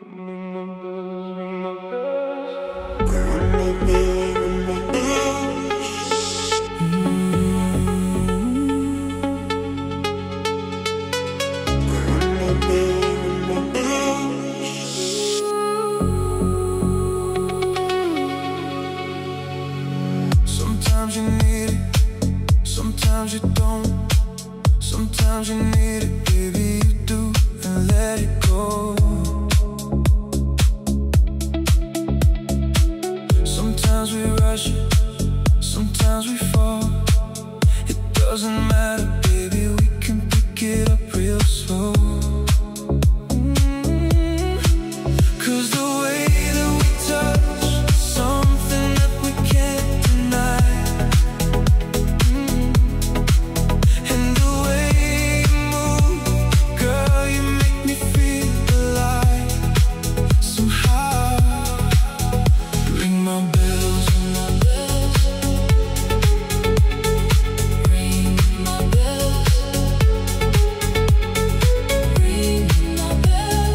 Sometimes you need it, sometimes you don't. Sometimes you need it, baby, you do, and let it go. Sometimes we rush it, sometimes we fall. It doesn't matter, baby, we can pick it up real slow. Cause the way that we touch is something that we can't deny. And the way you move, girl, you make me feel alive. Somehow, ring my bells, ring my bells, ring my bells, ring my bells.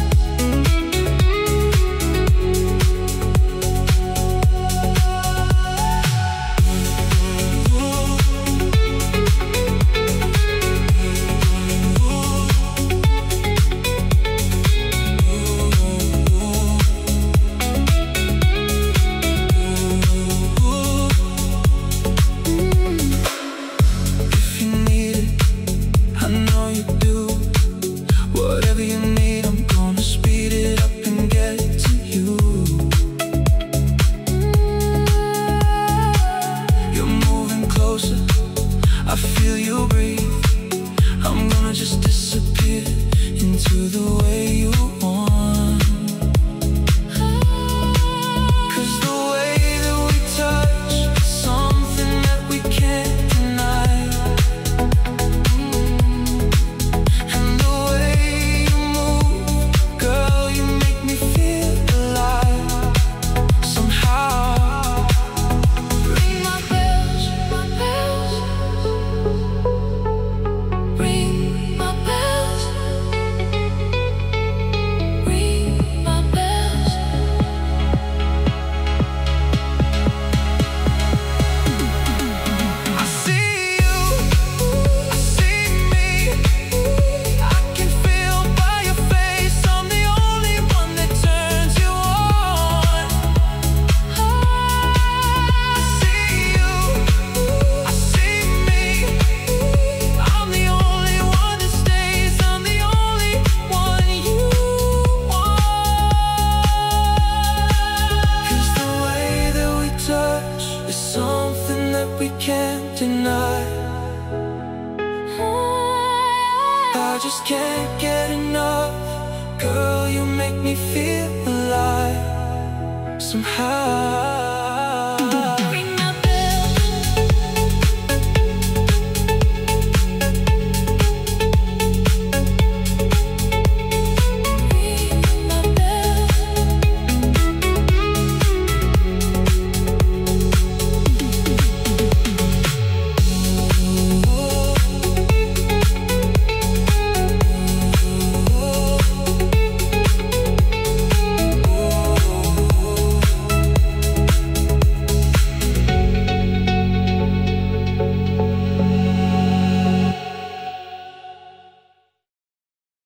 If you need it, I know you do. Whatever you need, I'm gonna speed it up and get it to you. You're moving closer, I feel you breathe. I'm gonna just disappear into the way you want. Cause the way that we touch is something that we can't deny. And the way you move, girl, you make me feel alive. Somehow, ring my bells, ring my bells, ring my bells. I see you, I see me. I can feel by your face I'm the only one that turns you on. I see you, I see me. I'm the only one that stays. I'm the only one you want. Cause the way that we touch is something that we can't deny. I just can't get enough. Girl, you make me feel alive. Somehow